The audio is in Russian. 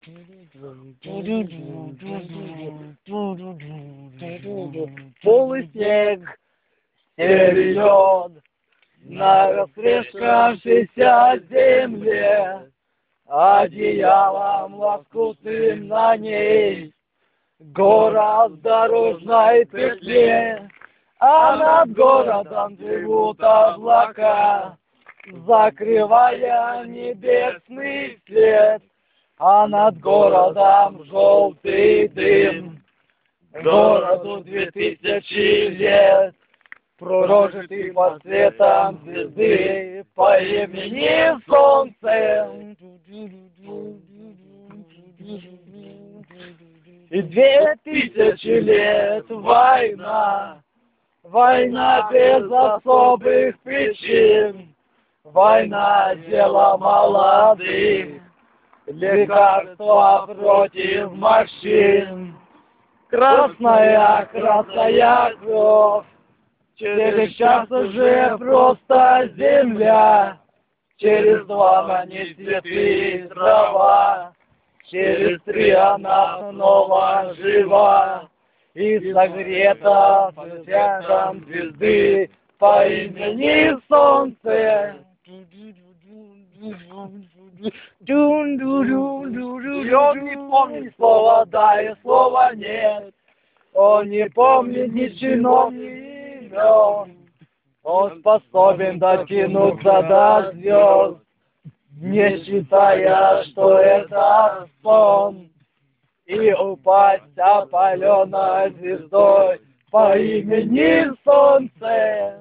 Полый снег серьет на растрескавшейся земле, одеялом лоскутным на ней город в дорожной петле, а над городом плывут облака, закрывая небесный свет, а над городом желтый дым. Городу 2000 лет, прожитый под светом звезды по имени Солнце. И 2000 лет война, война без особых причин, война дело молодых, лекарства против морщин. Красная, красная кровь, через час уже просто земля, через 2 на ней цветы трава, через 3 она снова жива и согрета взглядом звезды по имени Солнце. И он не помнит слова «да» и слова «нет». Он не помнит ни чинов, ни имен. Он способен дотянуться до звезд, не считая, что это сон, и упасть опаленной звездой по имени Солнце.